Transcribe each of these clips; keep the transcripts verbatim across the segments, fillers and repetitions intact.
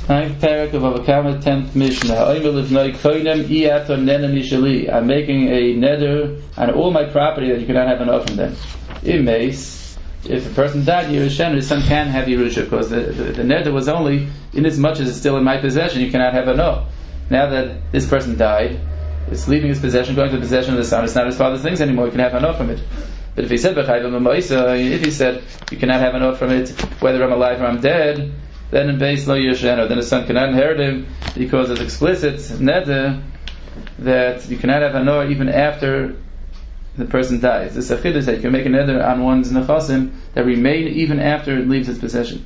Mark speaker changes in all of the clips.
Speaker 1: Ninth parak of Avakama, tenth Mishnah. I'm making a neder on all my property that you cannot have enough from them. Imes, if a person died, Yerushen, his son can have Yerusha, because the, the, the neder was only in as much as it's still in my possession, you cannot have enough. Now that this person died, it's leaving his possession, going to the possession of the son, it's not his father's things anymore, you can have enough from it. But if he said, if he said, you cannot have enough from it, whether I'm alive or I'm dead, then in base lo yesheno, then the son cannot inherit him, because it's explicit neder that you cannot have anor even after the person dies. This is a chiddush that you can make a neder on one's nechasim that remain even after it leaves his possession.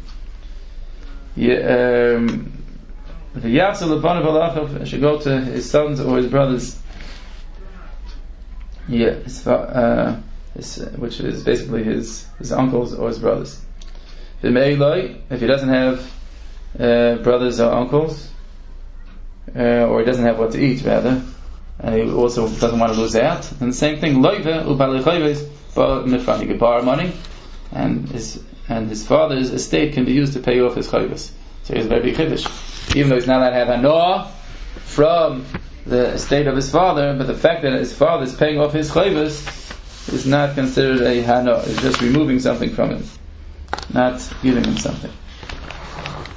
Speaker 1: Yeah, um, the yachzul lebanav alachav should go to his sons or his brothers. Yeah, his, uh, his, which is basically his his uncles or his brothers. If he doesn't have uh, brothers or uncles, uh, or he doesn't have what to eat, rather, and he also doesn't want to lose out, then the same thing, he could borrow money, and his and his father's estate can be used to pay off his chayvus. So he's a very big chiddush. Even though he's not allowed to have hanor from the estate of his father, but the fact that his father is paying off his chayvus is not considered a hanor. It's just removing something from him, not giving him something.